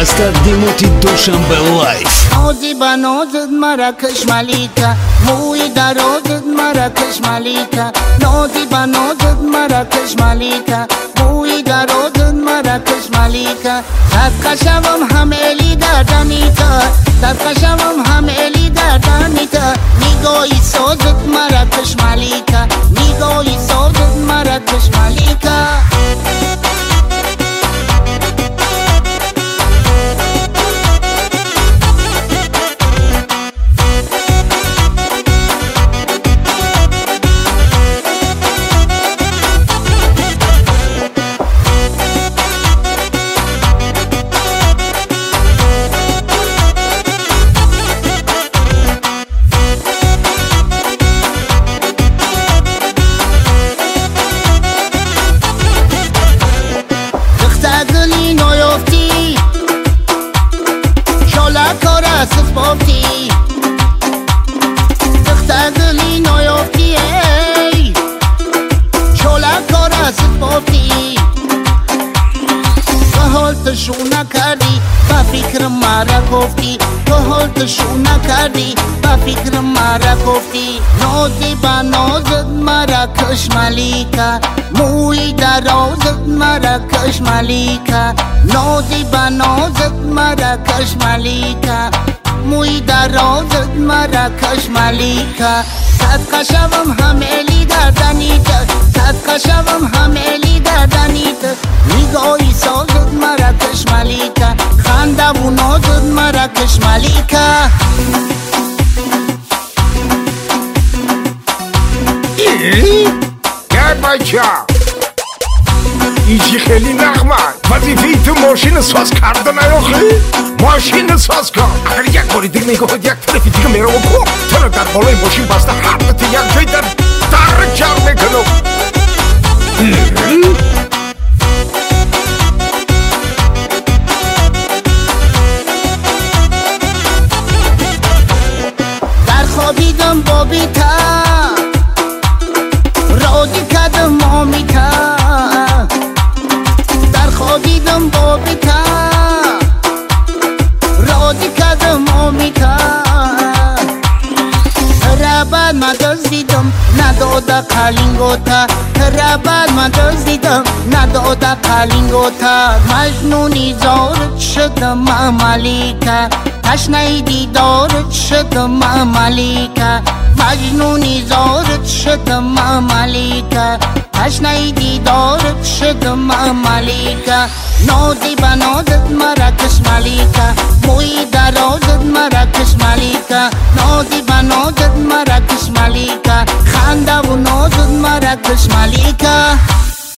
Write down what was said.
از تقدیمات دوشنبه لایف. نازی با نازت مراکش ملیکا، موی درازت مراکش ملیکا. نازی با نازت مراکش ملیکا، موی درازت مراکش ملیکا. تدقشم هم الی دردانیتا، تدقشم هم الی دردانیتا. نگاهی سازت مراکش ملیکا، نگاهی سازت مراکش ملیکا. سفافتی دختگلی نایافتی ای شوله کاره سفافتی تو حالتشو نکردی با فکر مرا گفتی، تو حالتشو نکردی با فکر مرا گفتی. نازی با نازت مراکش ملیکا، موی درازت مراکش ملیکا. نازی با نازت مراکش ملیکا، موی درازت مراکش ملیکا. صدقشم هم الی دردانیتا، صدقشم هم الی دردانیتا. نگاهی سازت مراکش ملیکا، خنده و نازت مراکش ملیکا. گرد بچه ایچی خیلی نغمه وظیفه تو ماشین ساز کردن آخی ماشین ساز کن. اگر یک باری دیگه نگاهت یک طرفی دیگه میره و کو تو در بالای ماشین بسته حرمت یک جای در جمع میکنم. در خوابیدم بابی تا راضی کردم مامی تا، در خوابیدم بابی تا راضی کردم مامی تا. ربد من دزدیدم نداده قلینگوتا، ربد من دزدیدم نداده قلینگوتا. مجنونی زارت شدم ملیکا، تشنه دیدارت شدم ملیکا. مجنونی زارت شدم ملیکا، تشنه دیدارت شدم ملیکا. نازی با نازت مراکش ملیکا، موی درازت مراکش ملیکا. نازی با نازت مراکش ملیکا، خنده و نازت مراکش ملیکا.